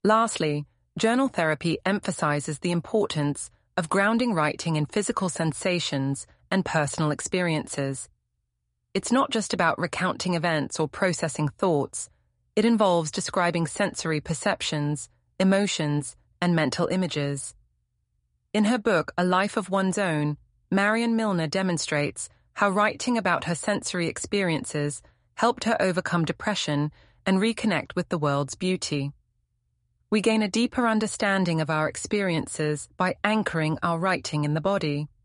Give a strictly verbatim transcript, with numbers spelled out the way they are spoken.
Lastly, journal therapy emphasizes the importance of grounding writing in physical sensations and personal experiences. It's not just about recounting events or processing thoughts. It involves describing sensory perceptions, emotions, and mental images. In her book, A Life of One's Own, Marion Milner demonstrates how writing about her sensory experiences helped her overcome depression and reconnect with the world's beauty. We gain a deeper understanding of our experiences by anchoring our writing in the body.